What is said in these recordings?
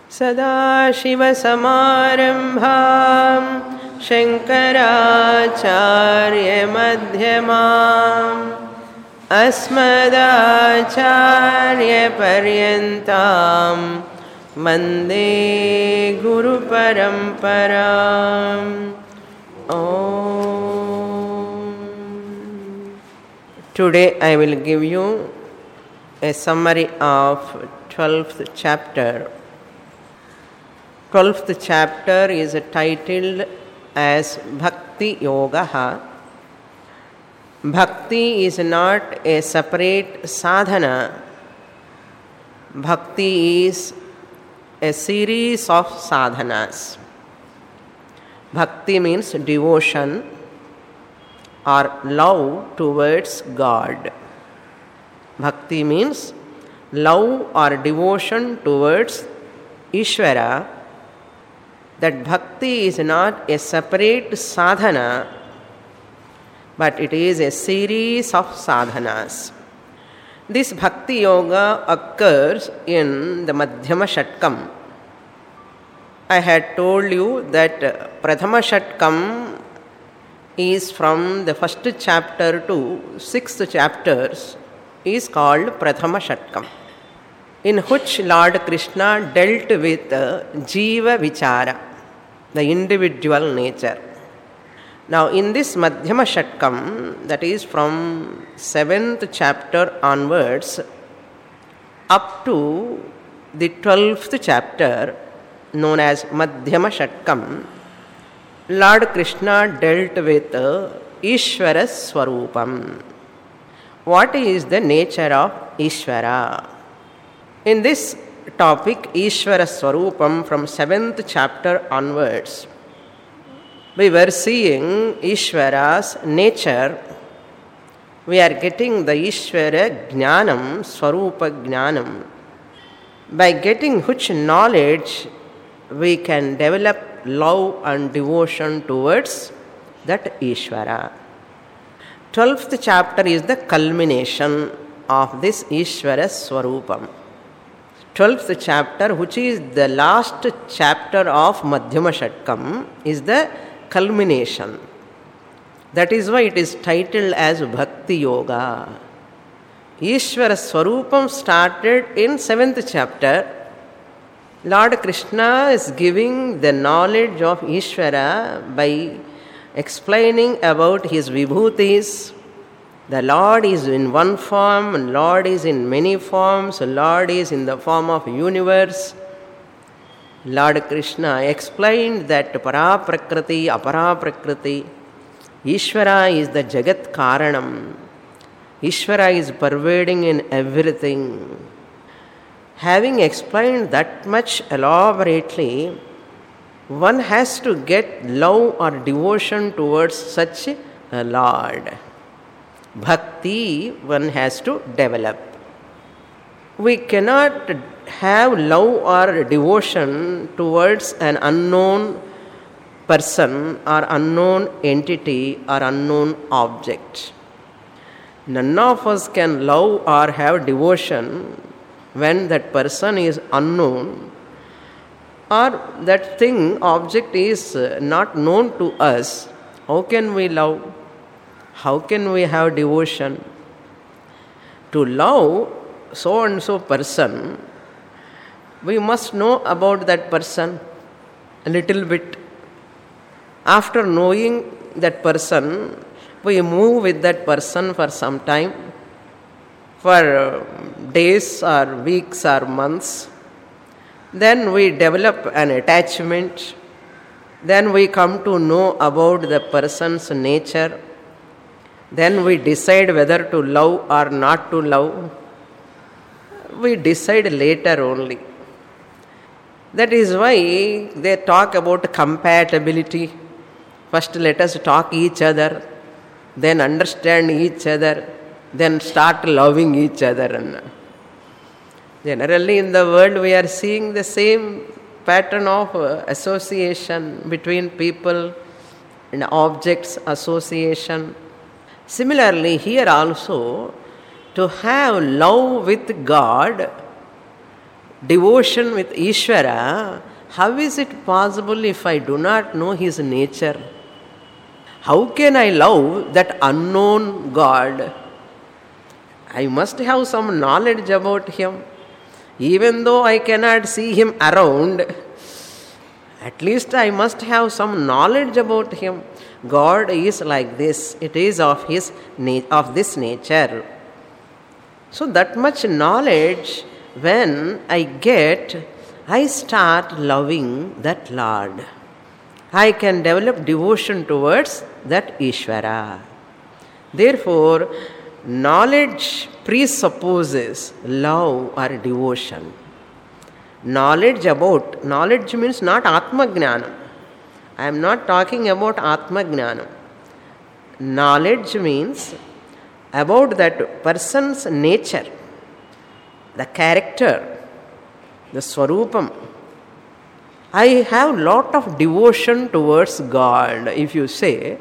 सदाशिवसमारम्भां शङ्कराचार्यमध्यमाम् अस्मदाचार्यपर्यन्तां वन्दे गुरुपरम्पराम्. Today I will give you a summary of 12th chapter. 12th chapter is titled as Bhakti Yoga. Bhakti is not a separate sadhana. Bhakti is a series of sadhanas. Bhakti means devotion or love towards God. Bhakti means love or devotion towards Ishvara. That bhakti is not a separate sadhana, but it is a series of sadhanas. This bhakti yoga occurs in the Madhyama Shatkam. I had told you that Prathama Shatkam is from the first chapter to sixth chapters is called Prathama Shatkam, in which Lord Krishna dealt with Jiva Vichara, the individual nature. Now in this Madhyama Shatkam, that is from 7th chapter onwards up to the 12th chapter known as Madhyama Shatkam, Lord Krishna dealt with Ishvara Swarupam. What is the nature of Ishvara? In this topic, Ishvara Swarupam, from 7th chapter onwards, we were seeing Ishvara's nature. We are getting the Ishvara Jnanam, Swarupa Jnanam. By getting which knowledge we can develop love and devotion towards that Ishvara. 12th chapter is the culmination of this Ishvara Swarupam. 12th chapter, which is the last chapter of Madhyama Shatkam, is the culmination. That is why it is titled as Bhakti Yoga. Ishvara Swarupam started in 7th chapter. Lord Krishna is giving the knowledge of Ishvara by explaining about his vibhutis. The Lord is in one form, and Lord is in many forms. Lord is in the form of universe. Lord Krishna explained that Paraprakriti, Aparaprakriti. Ishvara is the Jagat Karanam. Ishvara is pervading in everything. Having explained that much elaborately, one has to get love or devotion towards such a Lord. Bhakti one has to develop. We cannot have love or devotion towards an unknown person or unknown entity or unknown object. None of us can love or have devotion when that person is unknown or that thing, object is not known to us. How can we love? How can we have devotion? To love so and so person, we must know about that person a little bit. After knowing that person, we move with that person for some time, for days or weeks or months. Then we develop an attachment. Then we come to know about the person's nature. Then we decide whether to love or not to love. We decide later only. That is why they talk about compatibility. First let us talk each other, then understand each other, then start loving each other. Generally in the world we are seeing the same pattern of association between people and objects association. Similarly, here also, to have love with God, devotion with Ishvara, how is it possible if I do not know his nature? How can I love that unknown God? I must have some knowledge about him. Even though I cannot see him around, at least I must have some knowledge about him. God is like this. It is of this nature. So that much knowledge, when I get, I start loving that Lord. I can develop devotion towards that Ishvara. Therefore, knowledge presupposes love or devotion. Knowledge means not Atma Jnanam. I am not talking about Atma Jnanam. Knowledge means about that person's nature, the character, the Swarupam. I have lot of devotion towards God. If you say,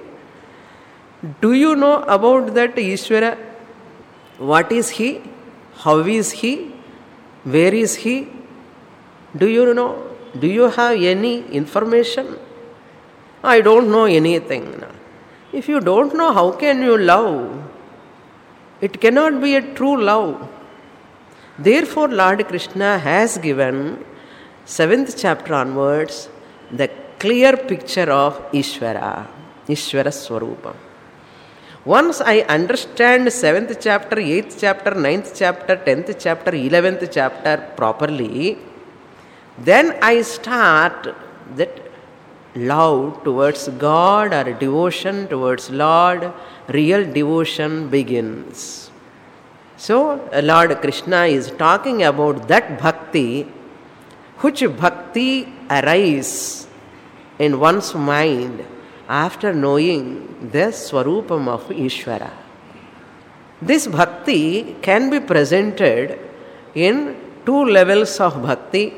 do you know about that Ishvara? What is he? How is he? Where is he? Do you know? Do you have any information? I don't know anything. If you don't know, how can you love? It cannot be a true love. Therefore, Lord Krishna has given 7th chapter onwards the clear picture of Ishvara, Ishvara Swarupam. Once I understand 7th chapter, 8th chapter, 9th chapter, 10th chapter, 11th chapter properly, then I start that love towards God or devotion towards Lord, real devotion begins. So, Lord Krishna is talking about that bhakti, which bhakti arises in one's mind after knowing the Swarupam of Ishvara. This bhakti can be presented in 2 levels of bhakti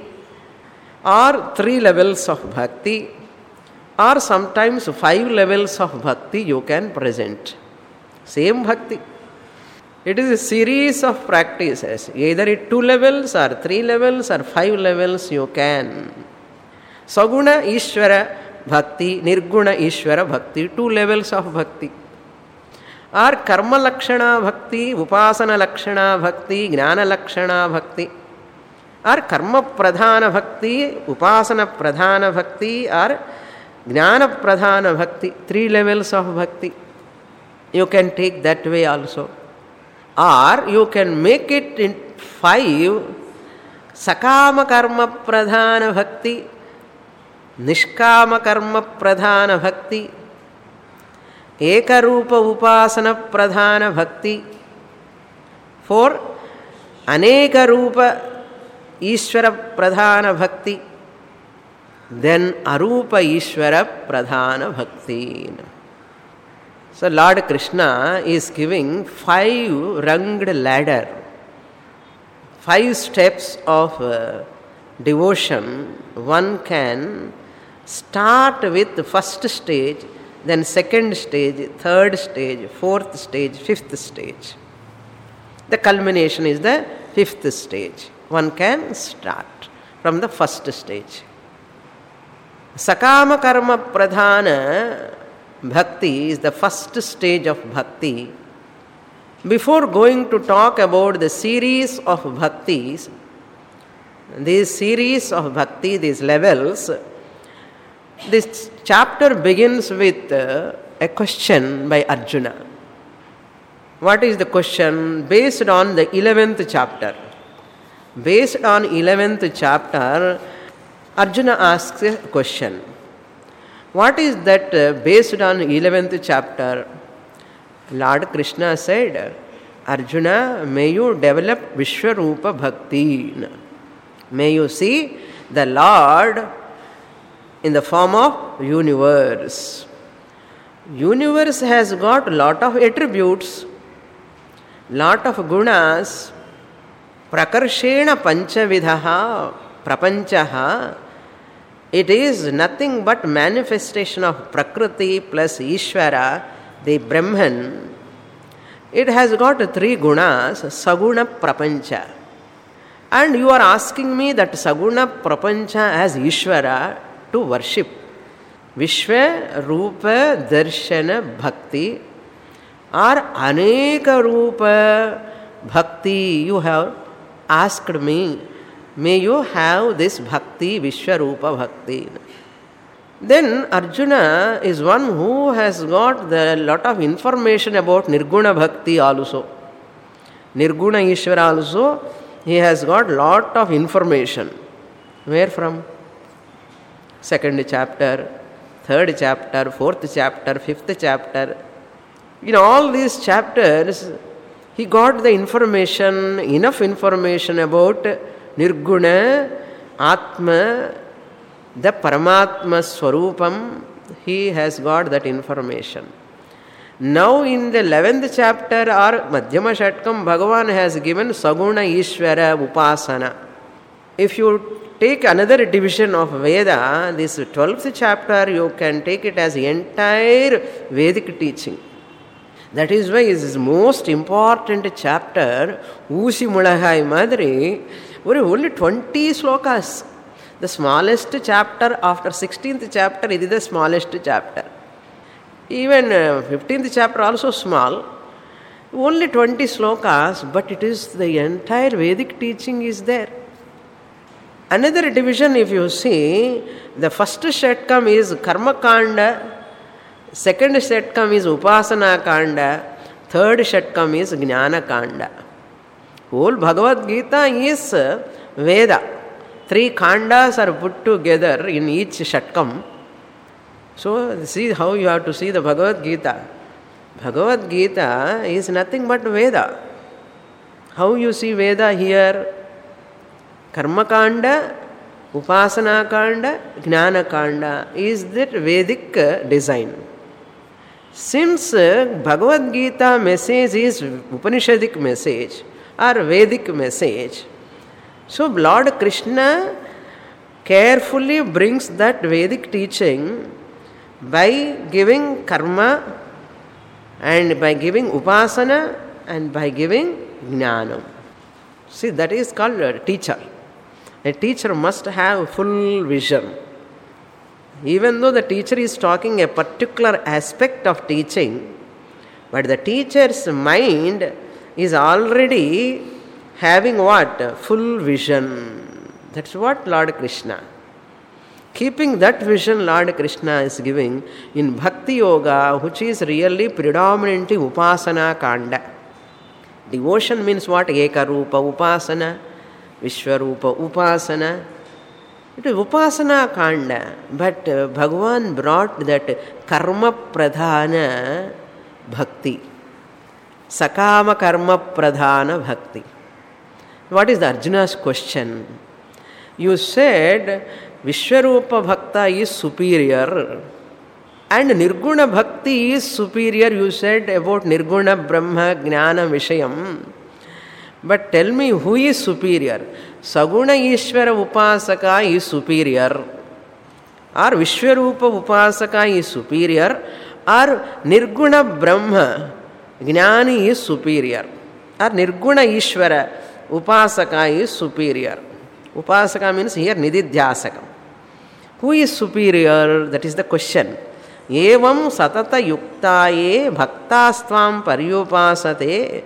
or 3 levels of bhakti or sometimes 5 levels of bhakti you can present. Same bhakti. It is a series of practices. Either at 2 levels or 3 levels or 5 levels you can. Saguna Ishvara Bhakti, Nirguna Ishvara Bhakti, 2 levels of bhakti. Or Karma Lakshana Bhakti, Upasana Lakshana Bhakti, Jnana Lakshana Bhakti. Or Karma Pradhana Bhakti, Upasana Pradhana Bhakti, or Jnana Pradhana Bhakti, 3 levels of bhakti. You can take that way also. Or you can make it in 5 Sakama Karma Pradhana Bhakti, Nishkama Karma Pradhana Bhakti, Ekarupa Upasana Pradhana Bhakti, 4 Aneka Rupa Ishvara Pradhana Bhakti, then Arupa Ishvara Pradhana Bhakti. So Lord Krishna is giving 5 runged ladder, 5 steps of devotion. One can start with the first stage, then second stage, third stage, fourth stage, fifth stage. The culmination is the 5th stage. One can start from the first stage. Sakama Karma Pradhana Bhakti is the first stage of bhakti. Before going to talk about the series of bhaktis, these series of bhakti, these levels, this chapter begins with a question by Arjuna. What is the question? Based on the 11th chapter. Based on 11th chapter, Arjuna asks a question. What is that based on 11th chapter? Lord Krishna said, Arjuna, may you develop Vishwarupa Bhakti. May you see the Lord in the form of universe. Universe has got lot of attributes, lot of gunas. Prakarshena panchavidhaha prapanchaha. It is nothing but manifestation of Prakriti plus Ishvara, the Brahman. It has got 3 gunas, Saguna Prapancha. And you are asking me that Saguna Prapancha as Ishvara to worship. Vishwa Rupa Darshana Bhakti or Aneka Rupa Bhakti you have asked me. May you have this Bhakti, Vishwarupa Bhakti. Then Arjuna is one who has got the lot of information about Nirguna Bhakti also. Nirguna Ishvara also, he has got lot of information. Where from? 2nd chapter, 3rd chapter, 4th chapter, 5th chapter. In all these chapters, he got the information, enough information about Nirguna, Atma, the Paramatma Swarupam. He has got that information. Now in the 11th chapter or Madhyama Shatkam, Bhagavan has given Saguna Ishvara Upasana. If you take another division of Veda, this 12th chapter, you can take it as entire Vedic teaching. That is why it is most important chapter, Usi Mulahai Madri, only 20 slokas. The smallest chapter after 16th chapter, it is the smallest chapter. Even 15th chapter also small. Only 20 slokas, but it is the entire Vedic teaching is there. Another division, if you see, the first Shatkam is Karma Kanda, second Shatkam is Upasana Kanda, third Shatkam is Jnana Kanda. Whole Bhagavad Gita is Veda. 3 Kandas are put together in each Shatkam. So, see how you have to see the Bhagavad Gita. Bhagavad Gita is nothing but Veda. How you see Veda here? Karma Kanda, Upasana Kanda, Jnana Kanda is that Vedic design. Since Bhagavad Gita message is Upanishadic message or Vedic message, so Lord Krishna carefully brings that Vedic teaching by giving karma and by giving upasana and by giving jnanam. See, that is called a teacher. A teacher must have full vision. Even though the teacher is talking a particular aspect of teaching, but the teacher's mind is already having what? Full vision. That's what Lord Krishna. Keeping that vision, Lord Krishna is giving in Bhakti Yoga, which is really predominantly Upasana Kanda. Devotion means what? Eka Rupa Upasana, Vishwarupa Upasana. It is Upasana Kanda. But Bhagavan brought that Karma Pradhana Bhakti. Sakama Karma Pradhana Bhakti. What is the Arjuna's question? You said Vishwarupa Bhakta is superior and Nirguna Bhakti is superior. You said about Nirguna Brahma Jnana Vishayam. But tell me, who is superior? Saguna Ishvara Upasaka is superior, or Vishwarupa Upasaka is superior, or Nirguna Brahma Jnani is superior, or Nirguna Ishvara Upasaka is superior. Upasaka means here Nididhyasakam. Who is superior? That is the question. Evam satata yuktaye bhaktastvam paryupasate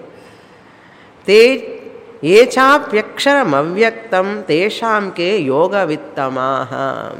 te echapyaksharam avyaktam tesham ke yoga vittamaha.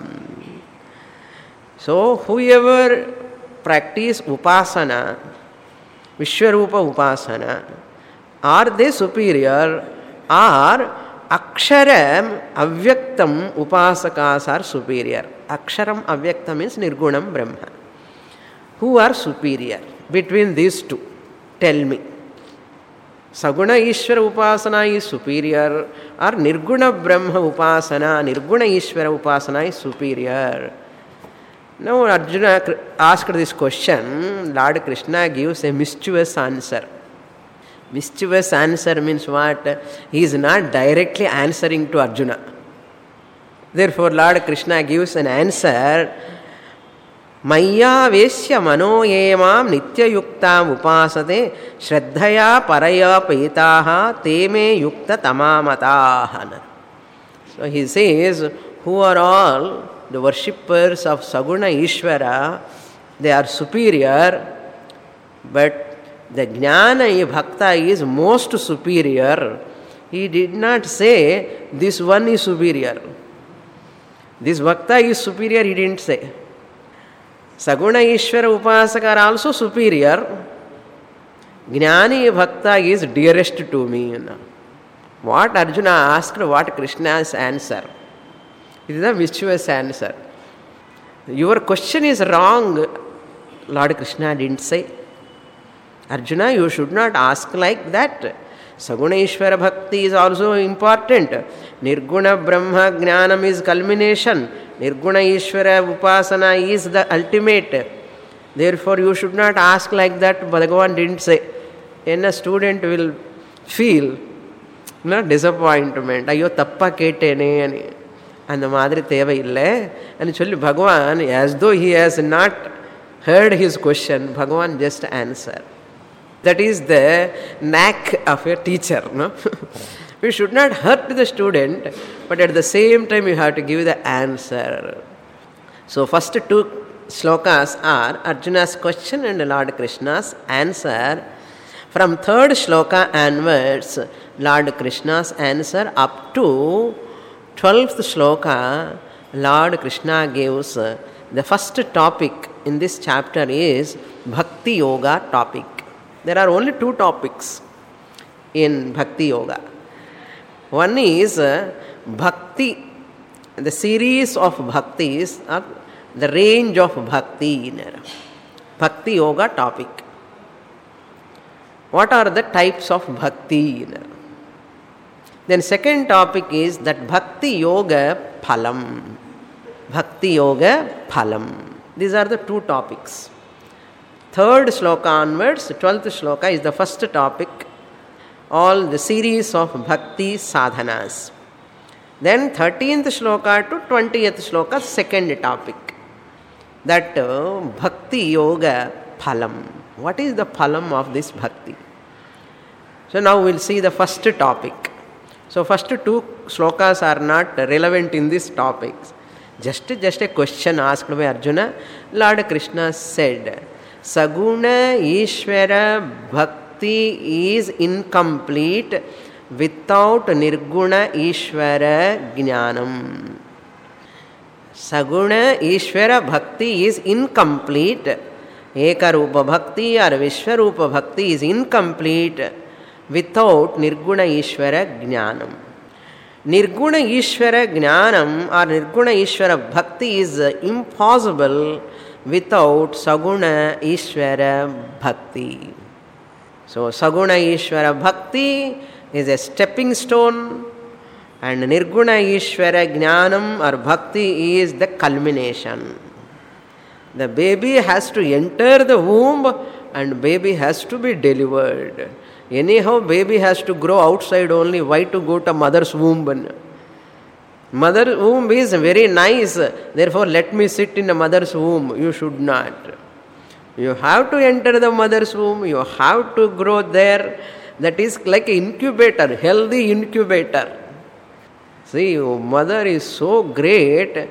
So whoever practice upasana, Vishwarupa upasana, are they superior, or Aksharam Avyaktam Upasakas are superior? Aksharam Avyaktam means Nirgunam Brahma. Who are superior between these two? Tell me. Saguna Ishvara Upasana is superior, or Nirguna Brahma Upasana, Nirguna Ishvara Upasana is superior? Now Arjuna asked this question. Lord Krishna gives a mischievous answer. Mischievous answer means what? He is not directly answering to Arjuna. Therefore, Lord Krishna gives an answer Maya mano yemam nityayuktam upasate shraddhaya paraya petaha teme yukta tamamataha. So he says, who are all the worshippers of Saguna Ishvara, they are superior, but the Jnana Bhakta is most superior. He did not say this one is superior. This Bhakta is superior, he didn't say. Saguna Ishvara Upasaka are also superior. Jnani Bhakta is dearest to me. What Arjuna asked, what Krishna's answer? It is a mischievous answer. Your question is wrong, Lord Krishna didn't say. Arjuna, you should not ask like that. Saguna Ishvara Bhakti is also important. Nirguna Brahma Jnanam is culmination. Nirguna Ishvara Upasana is the ultimate. Therefore, you should not ask like that. Bhagavan didn't say. And a student will feel disappointment. Ayyo tappa ketene. And the Madri Teva ille. And actually, Bhagavan, as though he has not heard his question, Bhagavan just answer. That is the knack of a teacher. No? We should not hurt the student, but at the same time you have to give the answer. So first two slokas are Arjuna's question and Lord Krishna's answer. From third shloka onwards, Lord Krishna's answer up to 12th shloka, Lord Krishna gives the first topic in this chapter is Bhakti Yoga topic. There are only two topics in Bhakti Yoga. One is Bhakti, the series of Bhaktis, or the range of Bhakti. Bhakti Yoga topic. What are the types of Bhakti? Then second topic is that Bhakti Yoga Phalam. Bhakti Yoga Phalam. These are the two topics. Third shloka onwards, 12th shloka is the first topic. All the series of Bhakti sadhanas. Then 13th shloka to 20th shloka, second topic. That Bhakti Yoga Phalam. What is the phalam of this Bhakti? So now we'll see the first topic. So first two slokas are not relevant in these topics. Just a question asked by Arjuna. Lord Krishna said, Saguna Ishvara Bhakti is incomplete without Nirguna Ishvara Jnanam. Saguna Ishvara Bhakti is incomplete. Ekarupa Bhakti or Vishwarupa Bhakti is incomplete without Nirguna Ishvara Jnanam. Nirguna Ishvara Jnanam or Nirguna Ishvara Bhakti is impossible without Saguna Ishvara Bhakti. So Saguna Ishvara Bhakti is a stepping stone and Nirguna Ishvara Jnanam or Bhakti is the culmination. The baby has to enter the womb and baby has to be delivered. Anyhow, baby has to grow outside only. Why to go to mother's womb? Mother's womb is very nice. Therefore, let me sit in the mother's womb. You should not. You have to enter the mother's womb. You have to grow there. That is like an incubator, healthy incubator. See, mother is so great.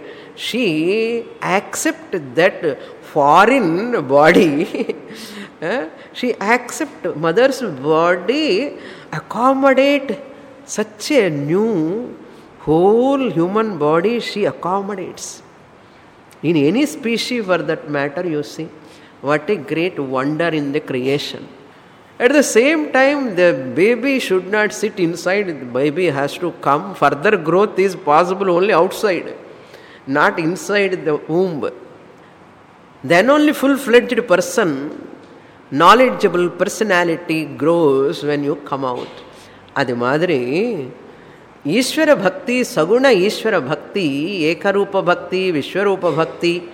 She accepts that foreign body. She accepts mother's body, accommodate such a new whole human body she accommodates. In any species for that matter, you see, what a great wonder in the creation. At the same time, the baby should not sit inside, the baby has to come. Further growth is possible only outside, not inside the womb. Then only full-fledged person, knowledgeable personality grows when you come out. Adi Madri, Ishvara Bhakti, Saguna Ishvara Bhakti, Ekarupa Bhakti, Vishwarupa Bhakti,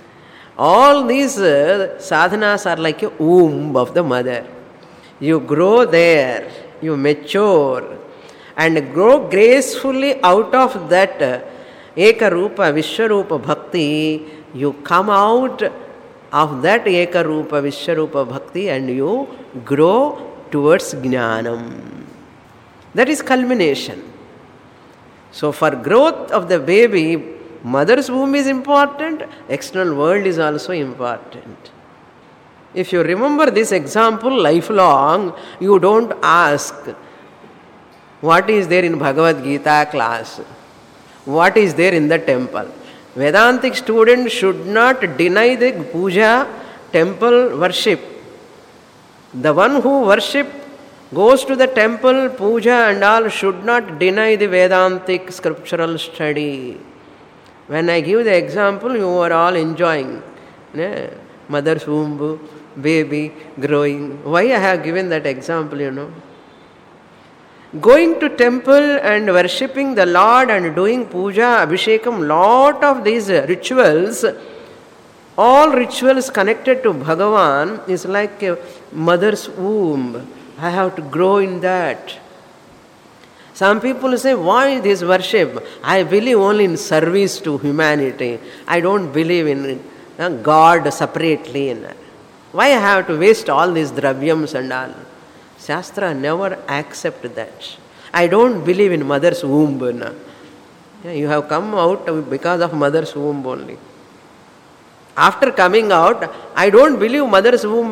all these sadhanas are like a womb of the mother. You grow there, you mature, and grow gracefully out of that Ekarupa, Vishwarupa Bhakti. You come out of that Eka Rupa, Vishwarupa Bhakti, and you grow towards Jnanam. That is culmination. So for growth of the baby, mother's womb is important, external world is also important. If you remember this example lifelong, you don't ask, what is there in Bhagavad Gita class? What is there in the temple? Vedantic student should not deny the puja, temple worship. The one who worship, goes to the temple, puja and all, should not deny the Vedantic scriptural study. When I give the example, you are all enjoying. Mother's womb, baby growing. Why I have given that example, Going to temple and worshipping the Lord and doing puja, abhishekam, lot of these rituals, all rituals connected to Bhagavan is like a mother's womb. I have to grow in that. Some people say, why this worship? I believe only in service to humanity. I don't believe in God separately. Why I have to waste all these dravyams and all? Shastra never accept that. I don't believe in mother's womb. You have come out because of mother's womb only. After coming out, I don't believe mother's womb.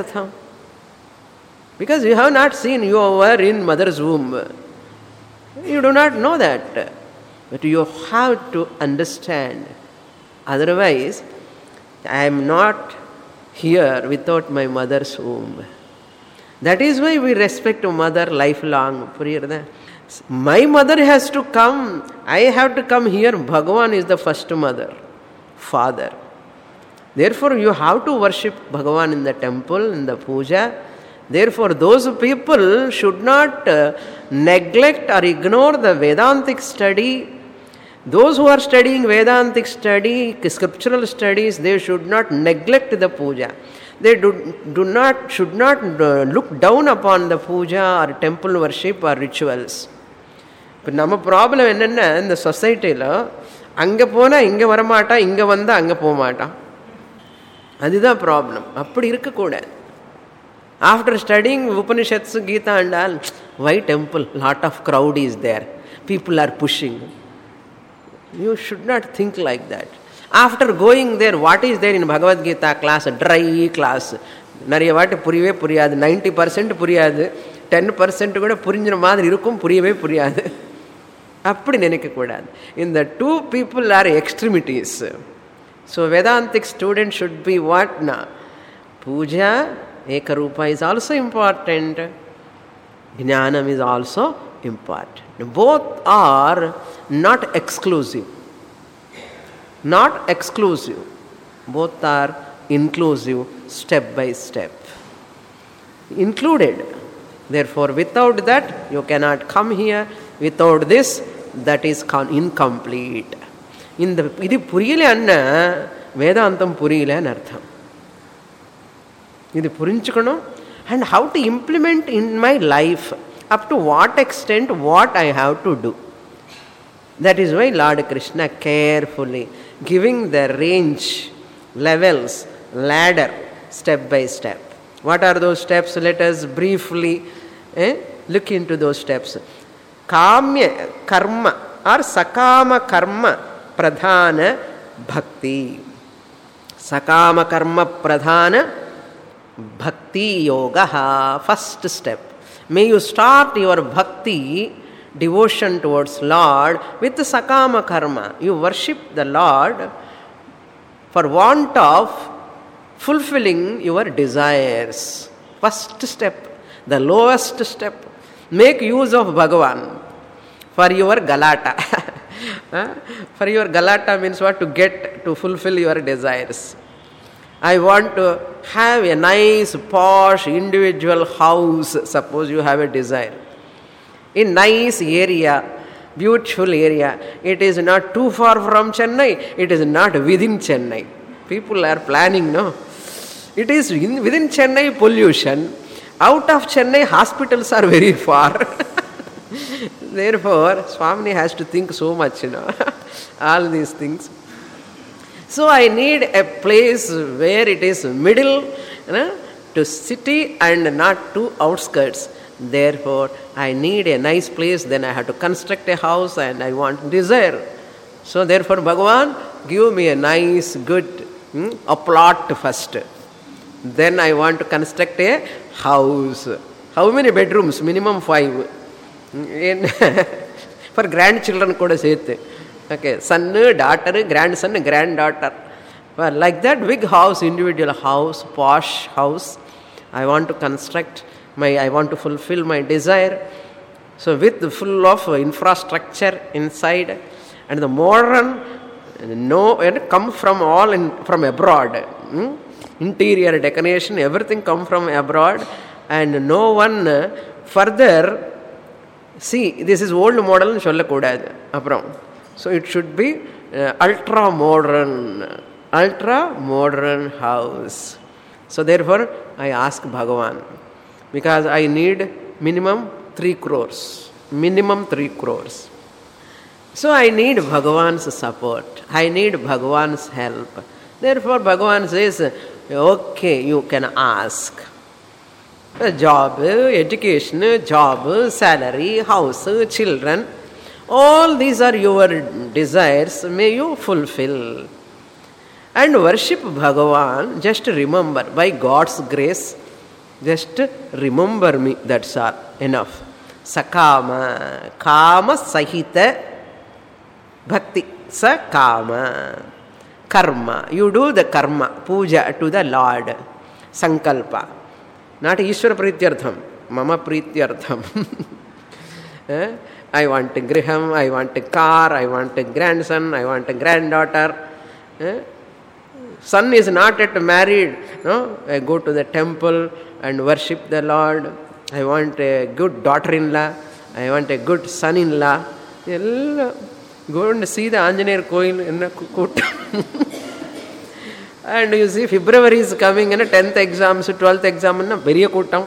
Because you have not seen, you were in mother's womb. You do not know that. But you have to understand. Otherwise, I am not here without my mother's womb. That is why we respect mother lifelong. My mother has to come. I have to come here. Bhagavan is the first mother, father. Therefore, you have to worship Bhagavan in the temple, in the puja. Therefore, those people should not neglect or ignore the Vedantic study. Those who are studying Vedantic study, scriptural studies, they should not neglect the puja. They should not look down upon the puja or temple worship or rituals. But our problem is in the society, அங்கே போனால் இங்கே வரமாட்டா, இங்கே வந்தால் அங்கே போக மாட்டான். அதுதான் ப்ராப்ளம். அப்படி இருக்கக்கூடாது. After studying Upanishads, Gita and all, why temple? Lot of crowd is there. People are pushing. You should not think like that. After going there, what is there in Bhagavad Gita class? Dry class. நிறைய வாட்டி புரியவே புரியாது. 90% புரியாது. 10% கூட புரிஞ்சிற மாதிரி இருக்கும், புரியவே புரியாது. அப்படி நினைக்கக்கூடாது. In the two people are extremities. So Vedantic student should be what? Puja, Ekarupa is also important. Jnanam is also important. Both are not exclusive. Not exclusive. Both are inclusive, step by step. Included. Therefore, without that, you cannot come here. Without this, that is incomplete. இது புரியலன்னா வேதாந்தம் புரியலன்னு அர்த்தம். இது புரிஞ்சுக்கணும். And how to implement in my life, up to what extent, what I have to do. That is why Lord Krishna carefully giving the range, levels, ladder, step by step. What are those steps? Let us briefly look into those steps. Kamya karma or sakama karma pradhana bhakti. Sakama karma pradhana bhakti yoga. First step. May you start your bhakti, devotion towards Lord, with the sakama karma. You worship the Lord for want of fulfilling your desires. First step, the lowest step. Make use of Bhagavan for your galata. For your galata means what? To fulfill your desires. I want to have a nice, posh, individual house. Suppose you have a desire. In nice area, beautiful area. It is not too far from Chennai. It is not within Chennai. People are planning, no? It is within Chennai, pollution. Out of Chennai, hospitals are very far. Therefore, Swamini has to think so much, all these things. So I need a place where it is middle, to city and not to outskirts. Therefore, I need a nice place, then I have to construct a house and I want desire. So therefore, Bhagavan, give me a nice, good, a plot first. Then I want to construct a house. How many bedrooms? Minimum 5. For grandchildren, kuda sete. Okay, son, daughter, grandson, granddaughter. Well, like that, big house, individual house, posh house. I want to construct I want to fulfill my desire. So with full of infrastructure inside, and the modern, come from from abroad. Interior decoration, everything come from abroad, and no one further. See, this is old model, so it should be ultra modern house. So therefore, I ask Bhagavan, because I need minimum 3 crores. Minimum 3 crores. So I need Bhagavan's support. I need Bhagavan's help. Therefore, Bhagavan says, okay, you can ask. A job, education, job, salary, house, children. All these are your desires. May you fulfill. And worship Bhagavan. Just remember, by God's grace, just remember me. That's all. Enough. Sakama. Kama sahita bhakti. Sakama. Karma. You do the karma. Puja to the Lord. Sankalpa. Not Ishvara Prityartham. Mama Prityartham. I want a griham, I want a car, I want a grandson, I want a granddaughter. Son is not yet married. No? I go to the temple and worship the Lord. I want a good daughter-in-law. I want a good son-in-law. Go and see the Anjaneer Koil in a Kuttam. And you see, February is coming, 10th exams, 12th exam, very Kuttam.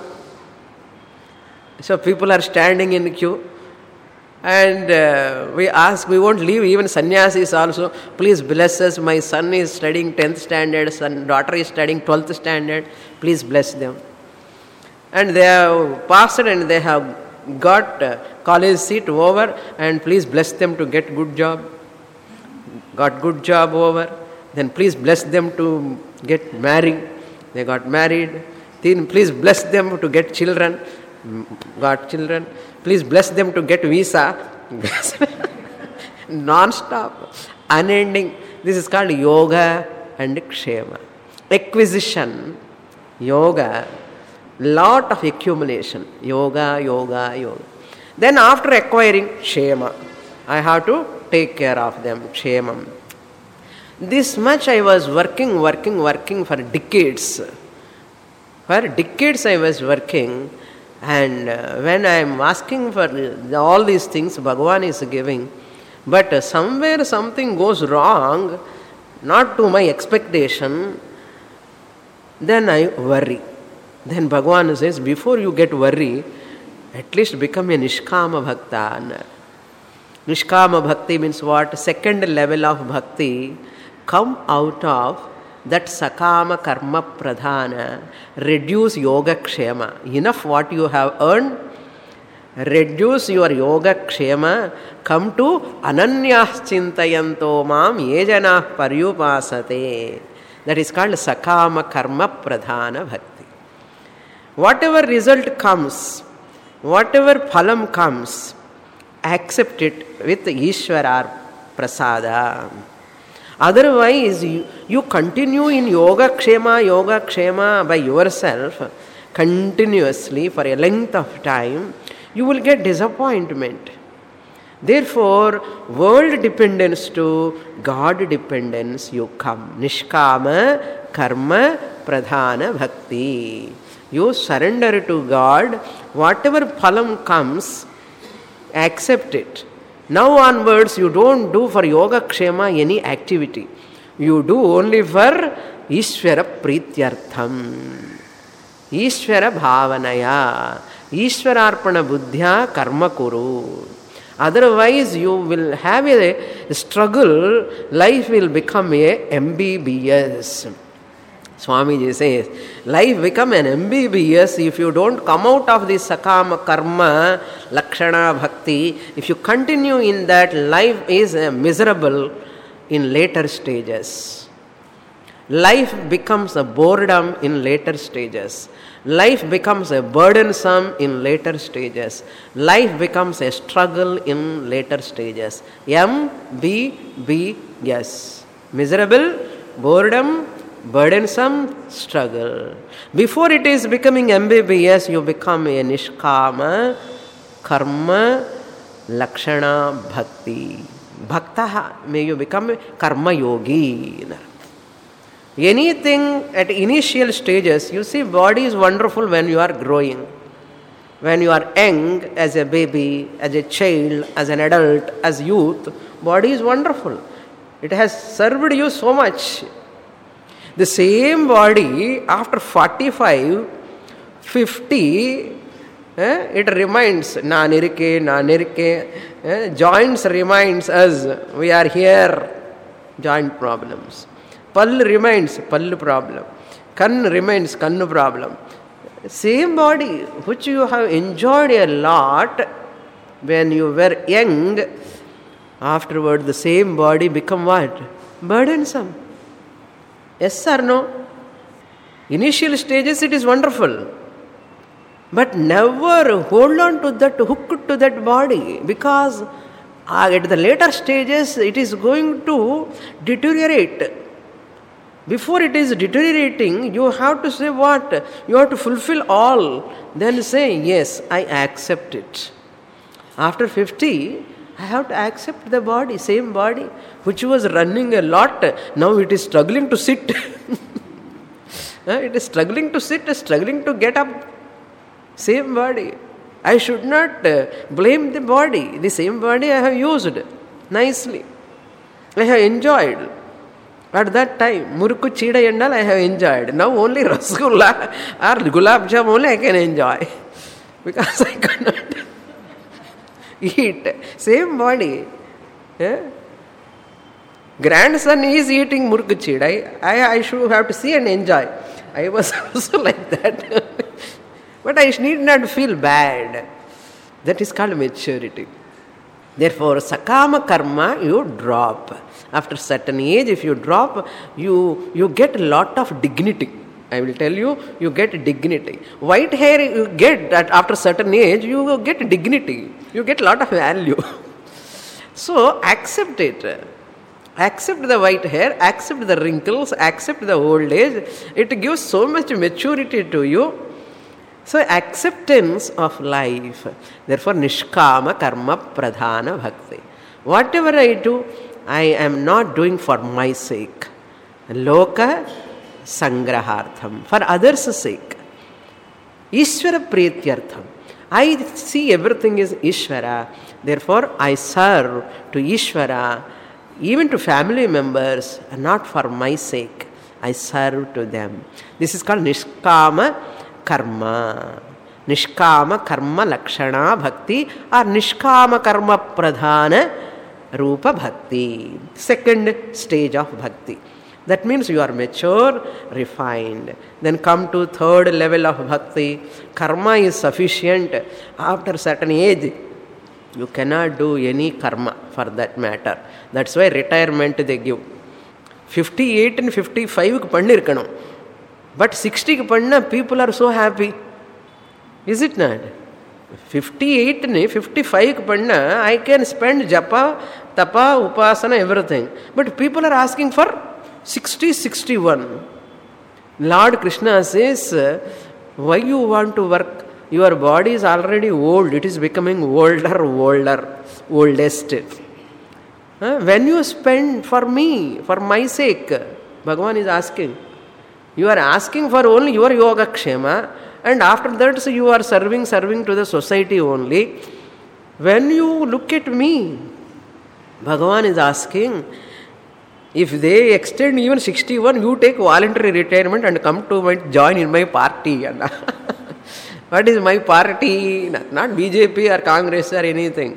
So people are standing in queue. And we ask, we won't leave, even sannyasis also, please bless us. My son is studying 10th standard, daughter is studying 12th standard. Please bless them. And they have passed and they have got college seat over, and please bless them to get good job. Got good job over. Then please bless them to get married. They got married. Then please bless them to get children. Got children. Please bless them to get visa. Non-stop. Unending. This is called yoga and kshema. Acquisition. Yoga. Lot of accumulation. Yoga. Then after acquiring, kshema. I have to take care of them. Kshemam. This much I was working for decades. For decades I was working, and when I am asking for all these things, Bhagavan is giving. But somewhere something goes wrong, not to my expectation, then I worry. Then Bhagavan says, before you get worry, at least become a Nishkama Bhakta. Nishkama Bhakti means what? Second level of Bhakti. Come out of that Sakama Karma Pradhana. Reduce Yoga Kshema. Enough what you have earned. Reduce your Yoga Kshema. Come to Ananyah Chintayanto Mam Yejanah Paryupasate. That is called Sakama Karma Pradhana Bhakti. Whatever result comes, whatever phalam comes, accept it with Ishvara Prasada. Otherwise, you continue in yoga kshema by yourself continuously for a length of time, you will get disappointment. Therefore, world dependence to God dependence you come. Nishkama karma pradhana bhakti. You surrender to God. Whatever phalam comes, accept it. Now onwards, you don't do for yoga kshema any activity. You do only for Ishvara Prityartham. Ishvara Bhavanaya. Ishvararpana Buddhya Karma Kuru. Otherwise, you will have a struggle. Life will become a MBBS. Swamiji says, life become an MBBS if you don't come out of the sakama karma, lakshana bhakti. If you continue in that, life is miserable in later stages. Life becomes a boredom in later stages. Life becomes a burdensome in later stages. Life becomes a struggle in later stages. MBBS. Miserable, boredom, burdensome, struggle. Before it is becoming MBBS, you become a nishkama, karma, lakshana, bhakti. Bhaktaha, may you become a karma yogi. Anything at initial stages, you see, body is wonderful when you are growing. When you are young, as a baby, as a child, as an adult, as youth, body is wonderful. It has served you so much. The same body, after 45, 50, it reminds, na nirke, joints reminds us, we are here, joint problems. Pal reminds, pal problem. Kan reminds, kan problem. Same body, which you have enjoyed a lot when you were young, afterward the same body become what? Burdensome. Yes or no? Initial stages it is wonderful. But never hold on to that, hook to that body, because at the later stages it is going to deteriorate. Before it is deteriorating, you have to say what? You have to fulfill all. Then say, yes, I accept it. After 50, I have to accept the body, same body, which was running a lot. Now it is struggling to sit. It is struggling to sit, struggling to get up. Same body. I should not blame the body. The same body I have used nicely. I have enjoyed. At that time, Murukku Chida Yandal I have enjoyed. Now only Rasgulla or Gulab Jam only I can enjoy. Because I cannot eat. Same body. Yeah? Grandson is eating Murukku Chida. I should have to see and enjoy. I was also like that. But I need not feel bad. That is called maturity. Therefore, sakama karma you drop. After certain age, if you drop, you get a lot of dignity. I will tell you, you get dignity. White hair you get that after certain age, you get dignity. You get a lot of value. So, accept it. Accept the white hair, accept the wrinkles, accept the old age. It gives so much maturity to you. So, acceptance of life. Therefore, nishkama karma pradhana bhakti. Whatever I do, I am not doing for my sake. Loka sangrahartham. For others' sake. Ishvara prityartham. I see everything is Ishvara. Therefore, I serve to Ishvara, even to family members, not for my sake. I serve to them. This is called nishkama karma. Nishkama karma lakshana bhakti or nishkama karma pradhana rupa bhakti. Second stage of bhakti. That means you are mature, refined. Then come to third level of bhakti. Karma is sufficient. After certain age, you cannot do any karma for that matter. That's why retirement they give. 58 and 55 ku pannirkanum. But 60 ku panna people are so happy. Is it not? 58 ne 55 ku panna I can spend japa, tapa, upasana, everything. But people are asking for 60, 61. Lord Krishna says, why you want to work? Your body is already old. It is becoming older, oldest. When you spend for me, for my sake, Bhagavan is asking. You are asking for only your yoga kshema, and after that so you are serving to the society only. When you look at me, Bhagavan is asking, if they extend even 61, you take voluntary retirement and come to join in my party. What is my party? Not BJP or Congress or anything.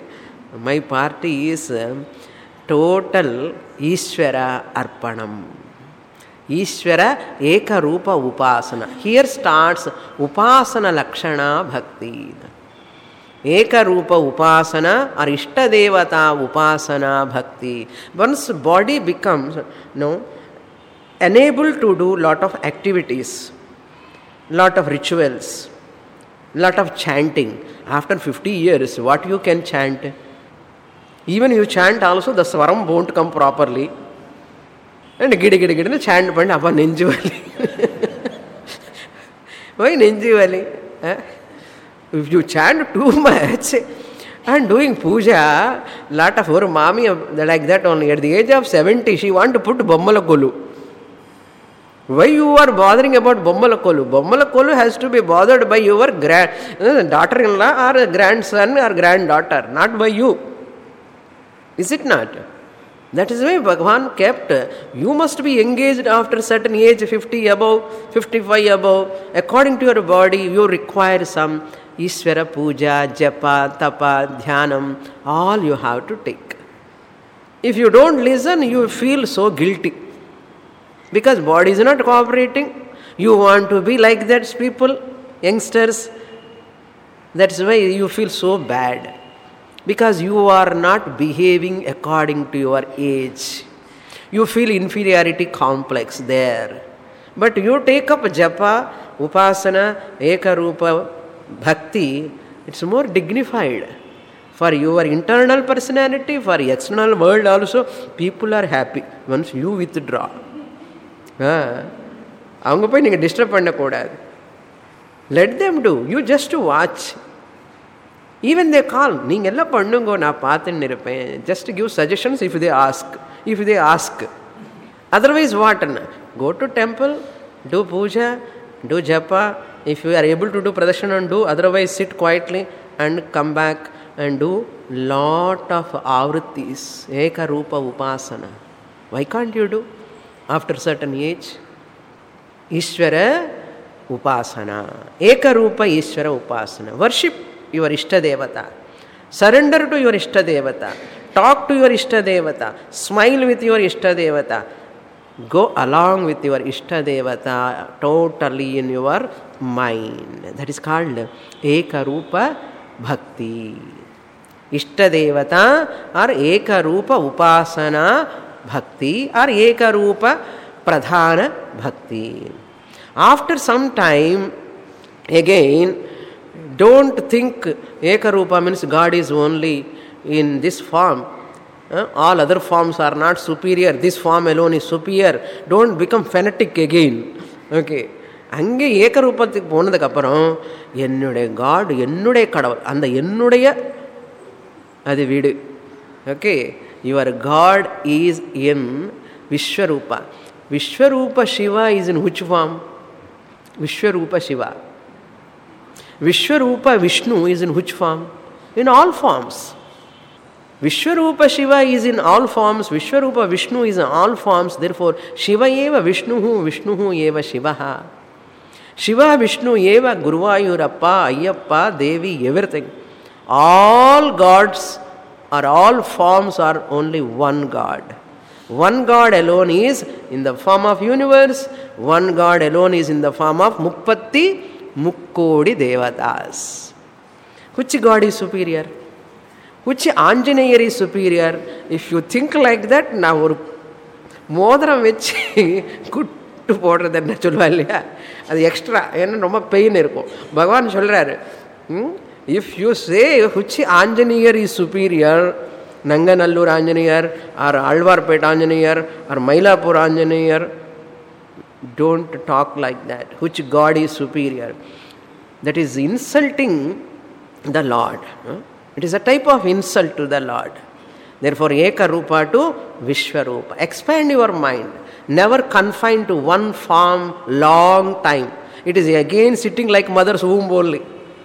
My party is total Ishvara Arpanam. Ishvara Eka Rupa Upasana. Here starts Upasana Lakshana Bhakti. Eka Rupa Upasana or Ishta Devata Upasana Bhakti. Once body becomes enabled to do lot of activities, lot of rituals, lot of chanting. After 50 years, what you can chant? Even you chant also, the swaram won't come properly. And gidi chant pandi appa nenjuvali. Why nenjuvali? If you chant too much and doing puja, lot of her mommy like that only. At the age of 70, she want to put Bommala Kolu. Why you are bothering about Bommala Kolu? Bommala Kolu has to be bothered by your daughter-in-law or grandson or granddaughter, not by you. Is it not? That is why Bhagavan kept, you must be engaged after certain age, 50 above, 55 above. According to your body, you require some Ishvara puja, japa, tapa, dhyanam, all you have to take. If you don't listen, you feel so guilty. Because body is not cooperating. You want to be like that people, youngsters. That's why you feel so bad. Because you are not behaving according to your age. You feel inferiority complex there. But you take up japa, upasana, ekarupa, bhakti, it's more dignified. For your internal personality, for external world also, people are happy once you withdraw. அவங்க போய் நீங்கள் disturb பண்ணக்கூடாது. Let them do. You just watch. Even they call. நீங்கள் எல்லாம் பண்ணுங்க, நான் பார்த்துன்னு இருப்பேன். Just give suggestions if they ask. If they ask. Otherwise what? Go to temple, do puja, do japa. If you are able to do pradakshina, do. Otherwise sit quietly and come back and do lot of avrittis. Eka Rupa Upasana. Why can't you do? After certain age, Ishvara Upasana, Eka Rupa Ishvara Upasana. Worship your Ishta Devata. Surrender to your Ishta Devata. Talk to your Ishta Devata. Smile with your Ishta Devata. Go along with your Ishta Devata totally in your mind. That is called Eka Rupa Bhakti. Ishta Devata or Eka Rupa Upasana Bhakti or Eka Rupa Pradhana Bhakti. After some time, again, don't think Eka Rupa means God is only in this form. All other forms are not superior. This form alone is superior. Don't become fanatic again. Okay. அங்கே ஏகரூபத்துக்கு போனதுக்கப்புறம் என்னுடைய God, என்னுடைய கடவுள், அந்த என்னுடைய அது வீடு. Okay. Your God is in Vishwarupa. Vishwarupa Shiva is in which form? Vishwarupa Shiva. Vishwarupa Vishnu is in which form? In all forms. Vishwarupa Shiva is in all forms. Vishwarupa Vishnu is in all forms. Therefore, Shiva eva Vishnuhu, Vishnuhu eva Shivaha. Shiva Vishnu eva Guruvayurappa, Ayyappa, Devi, everything. All gods or all forms are only one God. One God alone is in the form of universe. One God alone is in the form of Muppatti Mukkodi Devatas. Which God is superior? Which Anjaneyer is superior? If you think like that, now ஒரு மோதிரம் வச்சு good போடுறதுன்னு சொல்லுவா இல்லையா, அது extra, ஏன்னா ரொம்ப pain இருக்கும். பகவான் சொல்கிறாரு, if you say which Anjaneyer is superior, Nanganallur Anjaneyer or Alvarpet Anjaneyer or Mailapur Anjaneyer, don't talk like that. Which God is superior? That is insulting the Lord. It is a type of insult to the Lord. Therefore, Eka Rupa to Vishwarupa. Expand your mind. Never confine to one form long time. It is again sitting like mother's womb only.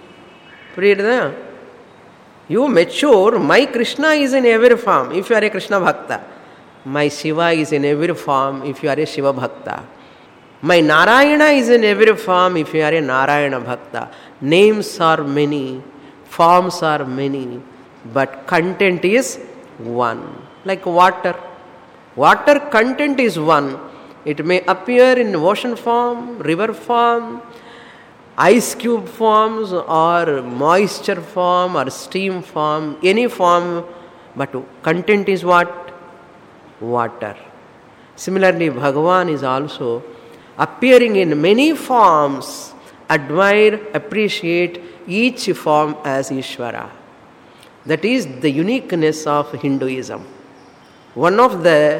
You mature. My Krishna is in every form if you are a Krishna Bhakta. My Shiva is in every form if you are a Shiva Bhakta. My Narayana is in every form if you are a Narayana Bhakta. Names are many. Forms are many. but content is one. Like water. Water content is one. It may appear in ocean form, river form, ice cube forms, or moisture form, or steam form, any form, but content is what? Water. Similarly, Bhagavan is also appearing in many forms. Admire, appreciate each form as Ishvara. That is the uniqueness of Hinduism. One of the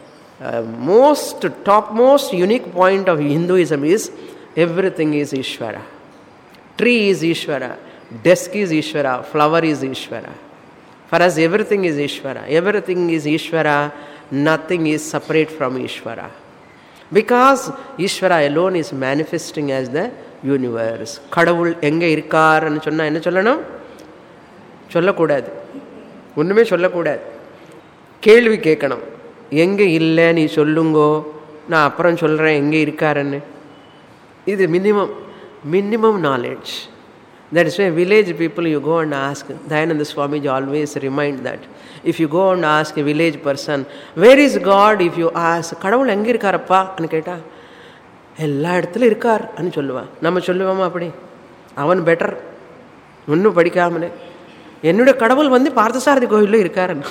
topmost unique point of Hinduism is everything is Ishvara. Tree is Ishvara, desk is Ishvara, flower is Ishvara. For us, everything is Ishvara. Everything is Ishvara, nothing is separate from Ishvara. Because Ishvara alone is manifesting as the universe. கடவுள் எங்கே இருக்காருன்னு சொன்னால் என்ன சொல்லணும்? சொல்லக்கூடாது. ஒன்றுமே சொல்லக்கூடாது. கேள்வி கேட்கணும். எங்கே இல்லை நீ சொல்லுங்கோ, நான் அப்புறம் சொல்கிறேன் எங்கே இருக்காருன்னு. இது minimum knowledge. That is why village people, you go and ask. Dayananda Swamiji always remind that. If you go and ask a village person, where is God? If you ask, கடவுள் எங்கே இருக்காரப்பா ன்னு கேட்டால் எல்லா இடத்துலையும் இருக்கார் அப்படின்னு சொல்லுவான். நம்ம சொல்லுவோமா அப்படி? அவன் பெட்டர், ஒன்றும் படிக்காமலே என்னோட கடவுள் பார்த்தசாரதி கோயிலில் இருக்காருன்னு,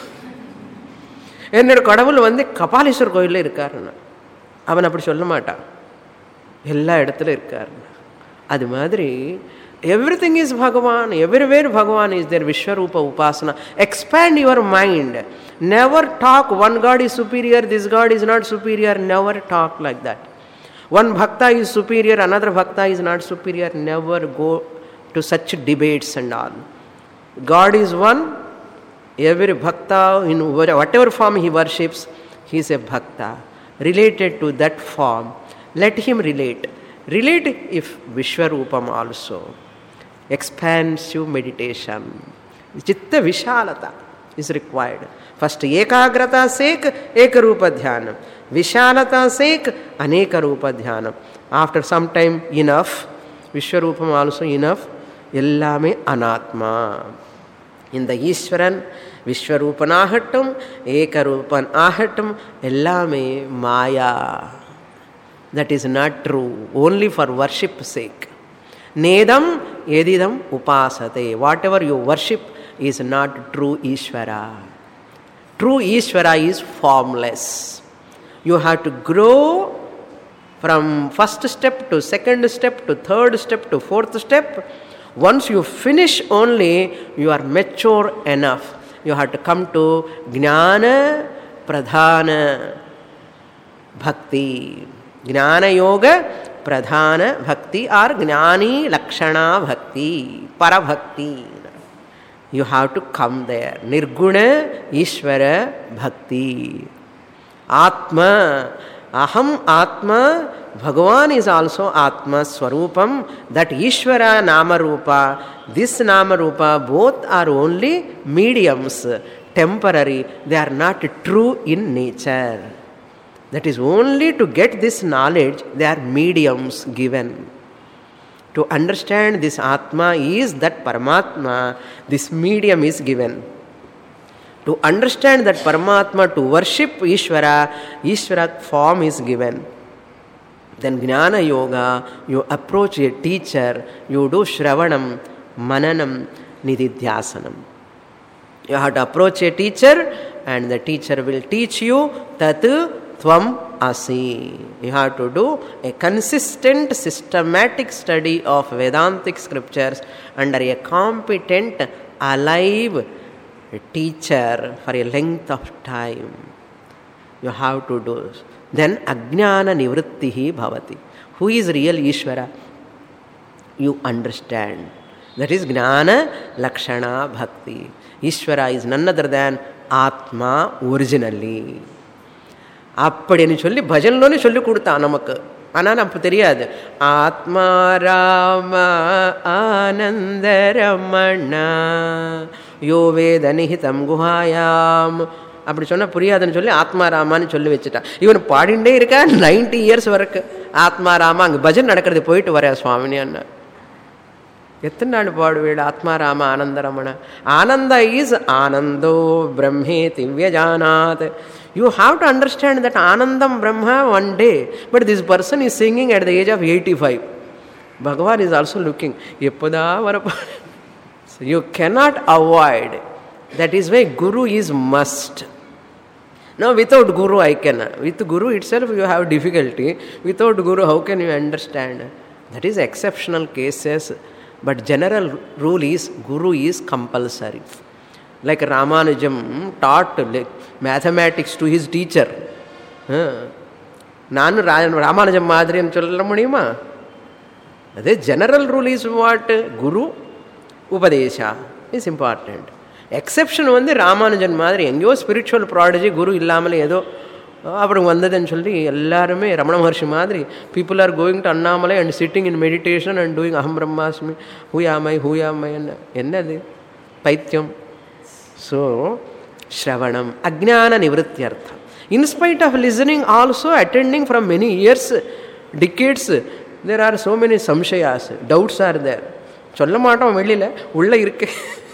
என்னோட கடவுள் கபாலீஸ்வர் கோயிலில் இருக்காருன்னு. அவன் அப்படி சொல்ல மாட்டான், எல்லா இடத்துலையும் இருக்காருன்னு. அது மாதிரி everything is Bhagavan, everywhere Bhagavan is there. Vishwarupa Upasana. Expand your mind. Never talk one God is superior, this God is not superior. Never talk like that. One bhakta is superior, another bhakta is not superior. Never go to such debates and all. God is one. Every bhakta, in whatever form he worships, he is a bhakta. Related to that form, let him relate. Relate if Vishwarupam also. Expansive meditation. Chitta Vishalata is required. First Ekagrata sake Ekarupa Dhyanam. Vishalata sake Aneka Rupa Dhyanam. After some time enough, Vishwarupam also enough, Ellame Anatma. In the Ishwaran, Vishwarupan Ahattam, Ekarupan Ahattam, Ellame Maya. That is not true, only for worship's sake. Nedam edidam upasate. Whatever you worship is not true Ishvara. True Ishvara is formless. You have to grow from first step to second step to third step to fourth step. Once you finish only, you are mature enough. You have to come to Jnana Pradhana Bhakti. Jnana Yoga Pradhana Bhakti or Jnani Lakshana Bhakti, Parabhakti. You have to come there. Nirguna Ishvara Bhakti. Atma, Aham Atma, Bhagavan is also Atma Swarupam. That Ishvara Namarupa, this Namarupa, both are only mediums, temporary. They are not true in nature. That is only to get this knowledge, they are mediums given. To understand this Atma is that Paramatma, this medium is given. To understand that Paramatma, to worship Ishvara, Ishvara form is given. Then Jnana Yoga, you approach a teacher, you do Shravanam, Mananam, Nididhyasanam. You have to approach a teacher and the teacher will teach you Tat Tvam Asi. You have to do a consistent, systematic study of Vedantic scriptures under a competent, alive teacher for a length of time. You have to do. Then Ajnana Nivrittihi Bhavati. Who is real Ishvara? You understand. That is Jnana Lakshana Bhakti. Ishvara is none other than Atma originally. அப்படின்னு சொல்லி பஜன்லோன்னு சொல்லி கொடுத்தான் நமக்கு. ஆனால் நமக்கு தெரியாது. ஆத்மா ராம ஆனந்தரமணா யோ வேத நிஹிதம் குஹாயாம் அப்படி சொன்னால் புரியாதுன்னு சொல்லி ஆத்மா ராமான்னு சொல்லி வச்சுட்டான். இவன் பாடிண்டே இருக்கா 90 years வரைக்கும் ஆத்மா ராமா. அங்கே பஜன் நடக்கிறது போயிட்டு வர சுவாமினி அண்ணா ఎత్తున్నాడు పాడు వీడు ఆత్మారామ ఆనందరమణ. ఆనంద ఈజ్ ఆనందో బ్రహ్మేతి వ్యజానాత్. You have to understand that ఆనందం బ్రహ్మ one day, but this person is singing at the age of 85. Bhagavan is also looking ఎప్పుదా వరప. So you cannot avoid. That is why Guru is must. No, without Guru I can. With Guru itself you have difficulty. Without Guru how can you understand? That is exceptional cases. But general rule is Guru is compulsory. Like Ramanujam taught mathematics to his teacher. Nanu Ramanujam Madri and Cholamunima. The general rule is what? Guru Upadesha is important. Exception வந்து ராமானுஜன் மாதிரி எங்கேயோ spiritual prodigy குரு இல்லாமல் ஏதோ அப்புறம் வந்ததுன்னு சொல்லி எல்லாருமே ரமண மகர்ஷி மாதிரி people are going to Annamalai and sitting in meditation and doing அஹம் பிரம்மாஸ்மி ஹூயாமை என்னது பைத்தியம். ஸோ ஸ்ரவணம் அஜ்ஞான நிவృత్త్యర్థம். In spite of listening also attending from many years decades there are so many சம்சயாஸ் டவுட்ஸ் ஆர் தேர். சொல்ல மாட்டோம் வெளியில், உள்ளே இருக்கு.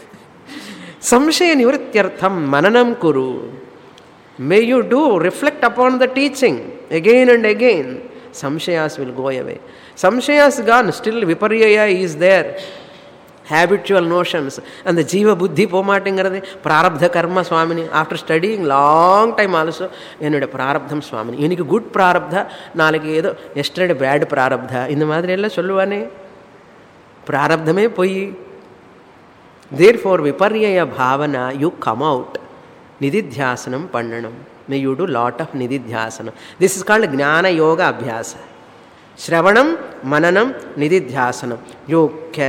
Samshaya nivrityartham mananam kuru. May you do reflect upon the teaching again and again. Samshayas will go away. Samshayas gone, still viparyaya is there. Habitual notions. And the jiva buddhi pomatingarade prarabdha karma swamini. After studying long time also, என்னோட பிராரப்தம் சுவாமினி, இன்னைக்கு good பிராரப்தா, நாளைக்கு ஏதோ yesterday bad பிராரப்தா, இந்த மாதிரி எல்லாம் சொல்லுவானே. பிராரப்தமே போய். Therefore, viparyaya bhavana, you come out. Nididhyasanam pannanam. May you do lot of nididhyasanam. This is called jnana yoga abhyasa. Shravanam, mananam, nididhyasanam. You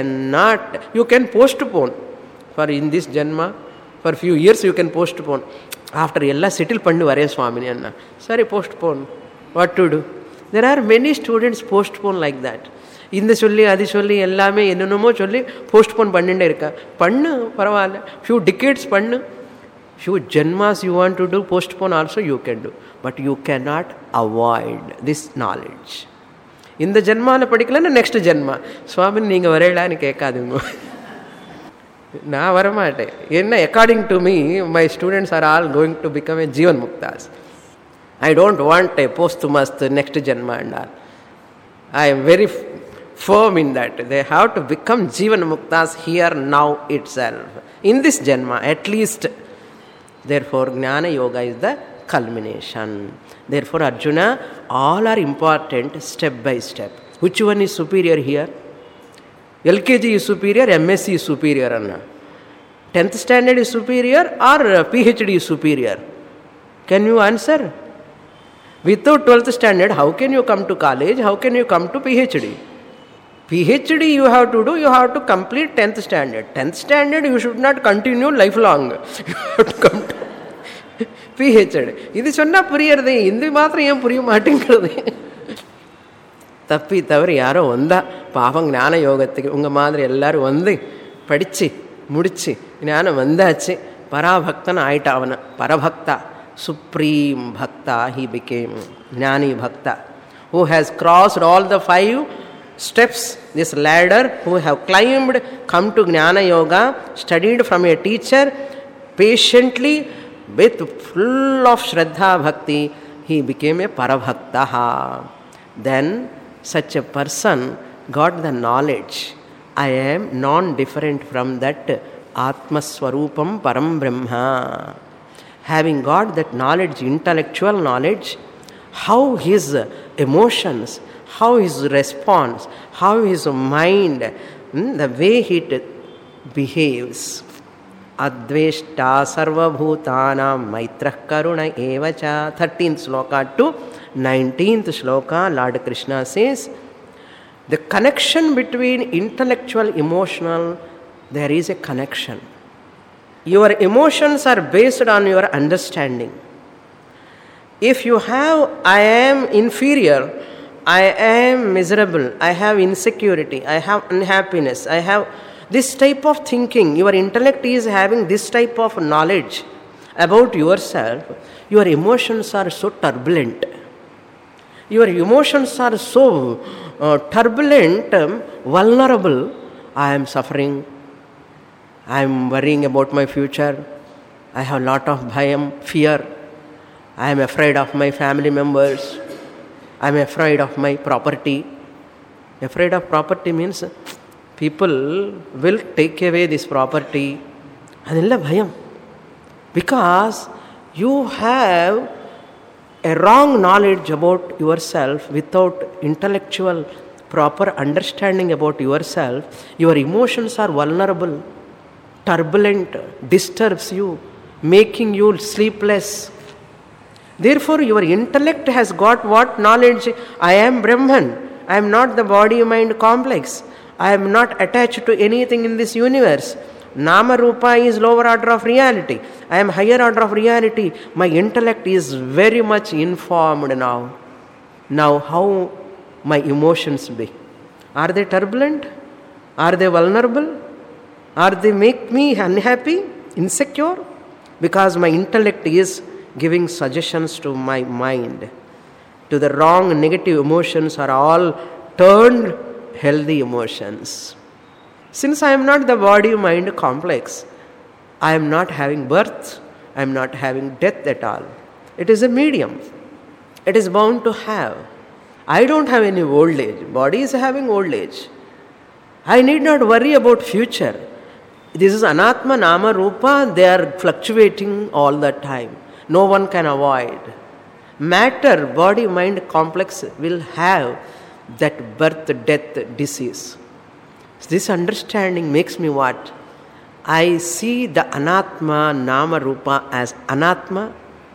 can postpone. For in this janma, for few years you can postpone. After ella settle pandu vare swamini anna. Sorry, postpone. What to do? There are many students postpone like that. இந்த சொல்லி அது சொல்லி எல்லாமே என்னென்னமோ சொல்லி postpone பண்ணிட்டே இருக்கா. பண்ணு, பரவாயில்ல, ஃபியூ டிகேட்ஸ் பண்ணு. ஃபியூ ஜென்மாஸ் you want to do postpone also you can do. But you can not avoid this knowledge. இந்த ஜென்மாவில் படிக்கலன்னா நெக்ஸ்ட் ஜென்மா சுவாமி நீங்கள் வரையலான்னு கேட்காதுங்க. நான் வரமாட்டேன். என்ன according to me my students are all going to become a ஜீவன் முக்தாஸ். ஐ டோன்ட் வாண்ட் ஏ போஸ்ட்மஸ்ட் next janma and all. I am very firm in that. They have to become Jivan Muktas here now itself, in this janma at least. Therefore, Jnana Yoga is the culmination. Therefore, Arjuna, all are important step by step. Which one is superior here? LKG is superior, MSc is superior, Anna. 10th standard is superior or PhD is superior? Can you answer? Without 12th standard, how can you come to college? How can you come to PhD? PhD you have to do, you have to complete 10th standard. 10th standard you should not continue lifelong. You have to come to PhD. இது சொன்னா புரியறது, இந்த மாத்திரம் ஏன் புரிய மாட்டேங்கிறது? தப்பி தவறு யாரோ வந்தா பாவம் ஞான யோகத்துக்கு உங்கள் மாதிரி எல்லாரும் வந்து படித்து முடித்து ஞானம் வந்தாச்சு, பராபக்தன் ஆயிட்டா. அவனை பரபக்தா, supreme bhakta, he became jnani bhakta, who has crossed all the 5 steps, this ladder, who have climbed, come to jnana yoga, studied from a teacher patiently with full of shraddha bhakti, he became a parabhakta. Then such a person got the knowledge, I am non-different from that Atma Swarupam Param Brahma. Having got that knowledge, intellectual knowledge, how his emotions, how his response, how his mind, the way he behaves. Adveshta sarva bhutanam maitrah karuna evacha. 13th sloka to 19th sloka, Lord Krishna says, the connection between intellectual, emotional, there is a connection. Your emotions are based on your understanding. If you have, I am inferior, I am miserable, I have insecurity, I have unhappiness, I have this type of thinking, your intellect is having this type of knowledge about yourself, your emotions are so turbulent. Your emotions are so turbulent, vulnerable, I am suffering, I am worrying about my future, I have a lot of bhayam, fear, I am afraid of my family members, I am afraid of my property. Afraid of property means people will take away this property. Adilla bhayam. Because you have a wrong knowledge about yourself without intellectual proper understanding about yourself, your emotions are vulnerable, turbulent, disturbs you, making you sleepless. Therefore, your intellect has got what knowledge? I am Brahman. I am not the body-mind complex. I am not attached to anything in this universe. Nama Rupa is lower order of reality. I am higher order of reality. My intellect is very much informed now. Now, how my emotions be? Are they turbulent? Are they vulnerable? Are they make me unhappy, insecure? Because my intellect is giving suggestions to my mind. To the wrong negative emotions are all turned healthy emotions. Since I am not the body-mind complex, I am not having birth, I am not having death at all. It is a medium. It is bound to have. I don't have any old age. Body is having old age. I need not worry about future. This is Anatma, Nama, Rupa. They are fluctuating all the time. No one can avoid. Matter, body, mind complex will have that birth, death, disease. This understanding makes me what? I see the Anatma, Nama, Rupa as Anatma.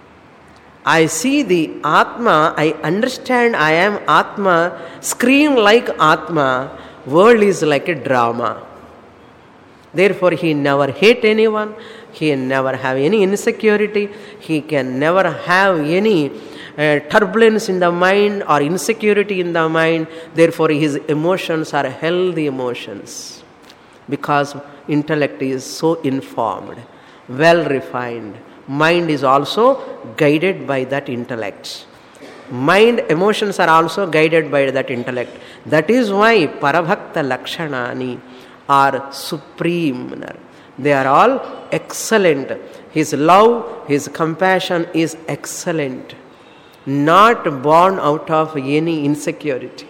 I see the Atma, I understand I am Atma, scream like Atma, world is like a drama. Therefore, he never hate anyone, he never have any insecurity, he can never have any turbulence in the mind or insecurity in the mind. Therefore, his emotions are healthy emotions. Because intellect is so informed, well refined. Mind is also guided by that intellect. Mind, emotions are also guided by that intellect. That is why Parabhakta Lakshanani are supreme. They are all excellent. His love, his compassion is excellent. Not born out of any insecurity.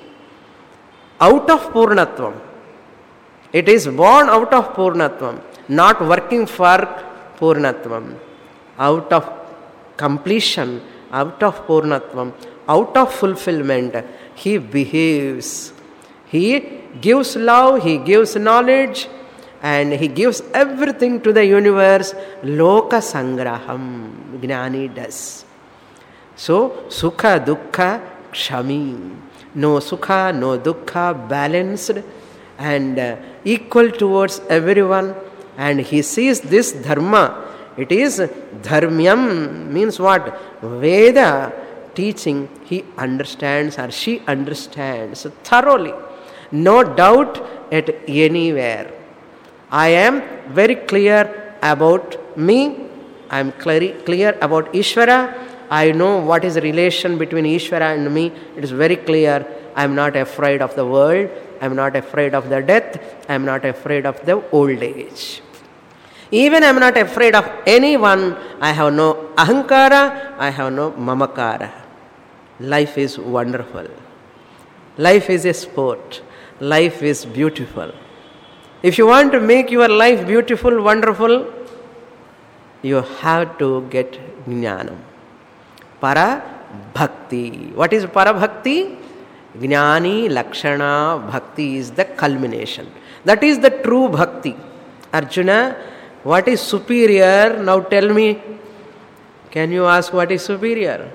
Out of Purnatvam. It is born out of Purnatvam. Not working for Purnatvam. Out of completion, out of Purnatvam, out of fulfillment, he behaves. He gives love, he gives knowledge, and he gives everything to the universe. Loka Sangraham, Gnani does. So, Sukha, Dukkha, Kshami. No Sukha, no Dukkha, balanced and equal towards everyone. And he sees this Dharma. It is Dharmyam, means what? Veda teaching, he understands or she understands thoroughly. No doubt at anywhere. I am very clear about me. I am clear about Ishvara. I know what is the relation between Ishvara and me. It is very clear. I am not afraid of the world. I am not afraid of the death. I am not afraid of the old age. Even I am not afraid of anyone. I have no ahankara. I have no mamakara. Life is wonderful. Life is a sport. Life is beautiful. If you want to make your life beautiful, wonderful, you have to get jnanam. Para bhakti. What is para bhakti? Jnani lakshana bhakti is the culmination. That is the true bhakti. Arjuna, what is superior? Now tell me. Can you ask what is superior?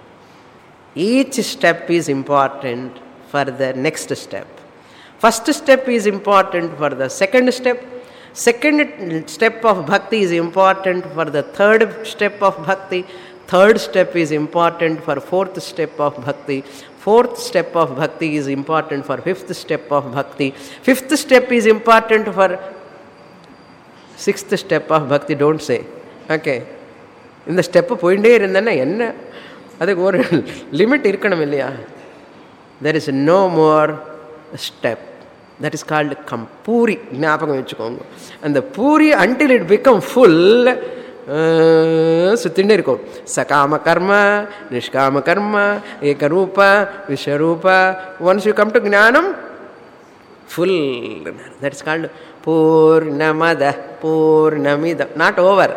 Each step is important for the next step. First step is important for the second step. Second step of bhakti is important for the third step of bhakti. Third step is important for fourth step of bhakti. Fourth step of bhakti is important for fifth step of bhakti. Fifth step is important for sixth step of bhakti. Don't say. Okay. இந்த step போயிட்டே இருந்தேன்னா என்ன அதுக்கு ஒரு limit இருக்கணும் இல்லையா? There is no more step. That is called puri. ஞாபகம் வச்சுக்கோங்க. அந்த puri until it become full, சுத்திண்டே இருக்கும். சகாம கர்ம, நிஷ்காம கர்ம, ஏகரூப, விஸ்வரூப. Once you come to ஞானம், full. That is called Purnamada, Purnamida. Not over.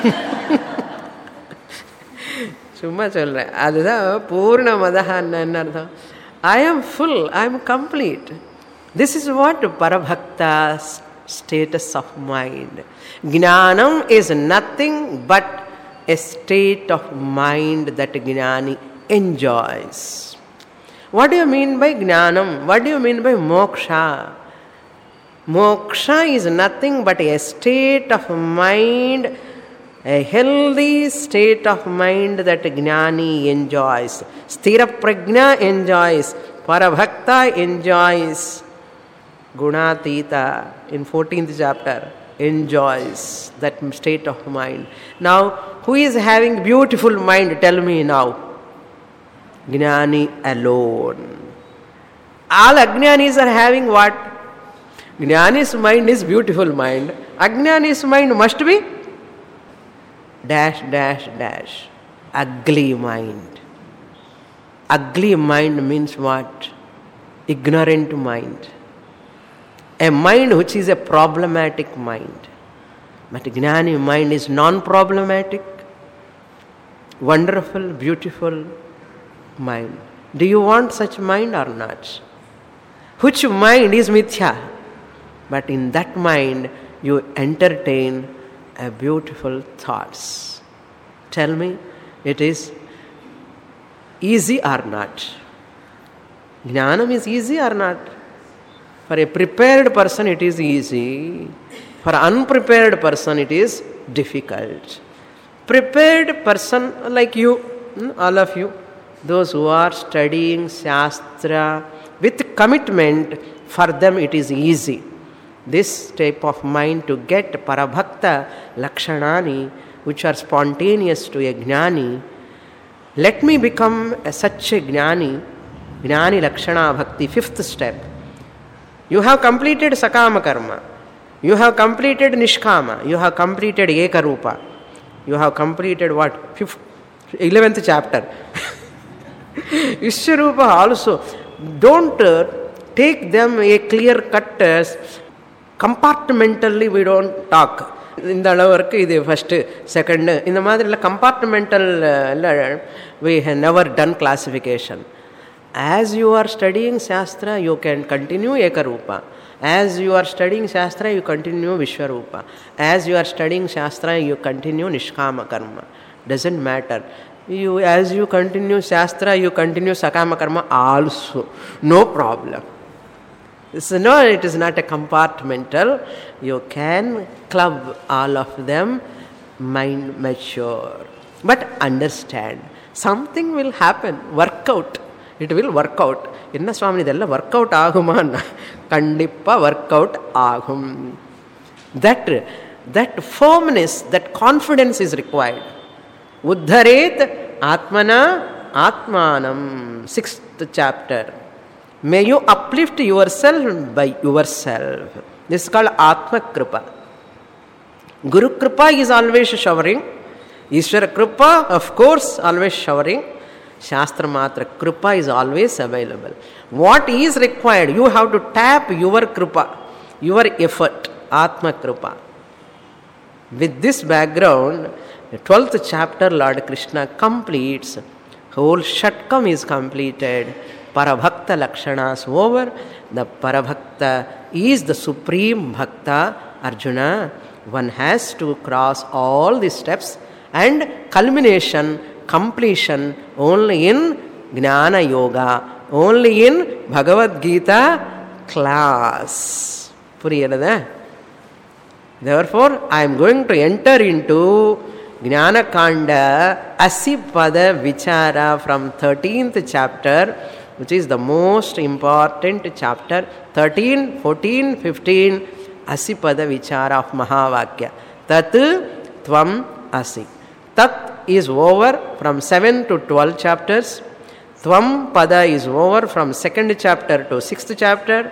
சும்மா சொல்றேன். அதுதான் பூர்ணமதஹன்னு அர்த்தம். I am full, I am complete. This is what Parabhakta's status of mind. Jnanam is nothing but a state of mind that Jnani enjoys. What do you mean by Jnanam? What do you mean by moksha? Moksha is nothing but a state of mind, a healthy state of mind that Jnani enjoys. Sthira prajna enjoys. Parabhakta enjoys. Gunatita in 14th chapter enjoys that state of mind. Now, who is having beautiful mind? Tell me now. Jnani alone. All Ajnanis are having what? Jnani's mind is beautiful mind. Ajnani's mind must be dash, dash, dash. Ugly mind. Ugly mind means what? Ignorant mind. A mind which is a problematic mind. But Jnani mind is non-problematic, wonderful, beautiful mind. Do you want such mind or not? Which mind is mithya? But in that mind you entertain a beautiful thoughts. Tell me, it is easy or not? Jnanam is easy or not? For a prepared person it is easy. For an unprepared person it is difficult. Prepared person like you, all of you, those who are studying Shastra with commitment, for them it is easy. This type of mind to get Parabhakta Lakshanani, which are spontaneous to a Jnani. Let me become such a Jnani, Jnani Lakshana Bhakti, 5th step. You have completed Sakama Karma. You have completed Nishkama. You have completed Ekarupa. You have completed what? 11th chapter. Vishwarupa also. Don't take them a clear cut. Compartmentally we don't talk. இந்த அளவுக்கு இது first second இந்த மாதிரிலாம் compartmental we have never done classification. As you are studying Shastra, you can continue Ekarupa. As you are studying Shastra, you continue Vishwarupa. As you are studying Shastra, you continue Nishkama Karma. Doesn't matter. As you continue Shastra, you continue Sakama Karma also. No problem. No, it is not a compartmental. You can club all of them, mind mature. But understand, something will happen, work out. It will work out. என்ன சுவாமி இதெல்லாம் work out ஆகுமான்னா கண்டிப்பாக work out ஆகும். That firmness, that confidence is required. Uddharet Atmana Atmanam, 6th chapter. May you uplift yourself by yourself. This is called Atma Kripa. Guru Kripa is always showering. Ishvara Kripa, of course, always showering. Shastra Matra Kripa is always available. What is required? You have to tap your Kripa, your effort, Atma Kripa. With this background, the 12th chapter Lord Krishna completes. Whole Shatkam is completed. Parabhakta Lakshanas over. The Parabhakta is the supreme Bhakta. Arjuna, one has to cross all these steps and culmination, completion only in Jnana Yoga, only in Bhagavad Gita class. Puriyadha? Therefore, I am going to enter into Jnana Kanda Asipada Vichara from 13th chapter, which is the most important chapter. 13, 14, 15 Asipada Vichara of Mahavakya. Tat Tvam Asi. Tat is over from 7 to 12 chapters. Tvam Pada is over from 2nd chapter to 6th chapter.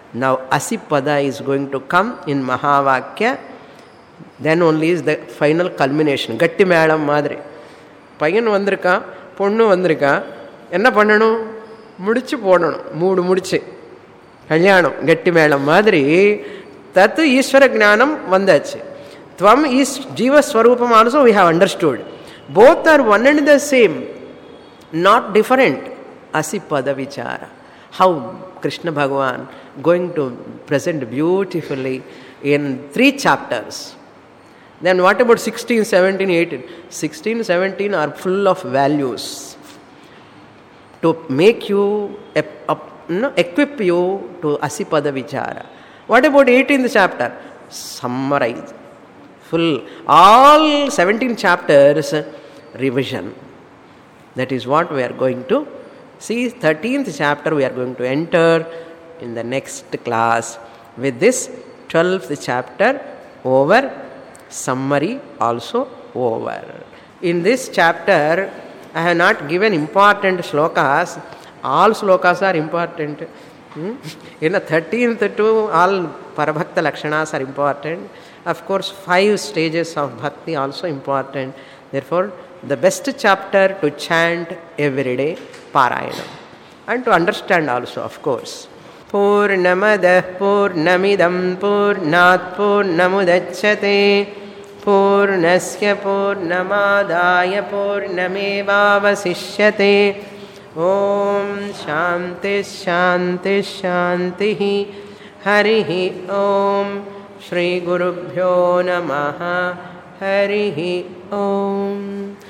Now Asipada is going to come in Mahavakya. Then only is the final culmination. Gatti மேளம் மாதிரி பையன் வந்திருக்கான், பொண்ணு வந்திருக்கா, என்ன பண்ணணும்? முடிச்சு போடணும், மூடு முடிச்சு கல்யாணம். கட்டி மேளம் மாதிரி தத்து ஈஸ்வர ஞானம் வந்தாச்சு. Tvam is Jiva Swarupam also we have understood. Both are one and the same, not different. Asipada Vichara. How Krishna Bhagavan going to present beautifully in 3 chapters. Then what about 16, 17, 18? 16, 17 are full of values to make you, equip you to Asipada Vichara. What about 18th chapter? Summarize. Full. All 17 chapters, revision. That is what we are going to see. 13th chapter we are going to enter in the next class. With this 12th chapter over, summary also over. In this chapter, I have not given important shlokas. All shlokas are important. In the 13th to all Parabhakta Lakshanas are important. Of course, 5 stages of bhakti also important. Therefore, the best chapter to chant every day, Parayana. And to understand also, of course. Purnamadah Purnamidam Purnat Purnamudachyate Purnasya Purnamadaya Purnamevavasishyate. Om Shanti Shanti Shanti Harihi Om Shri Gurubhyo Namaha Harihi Om.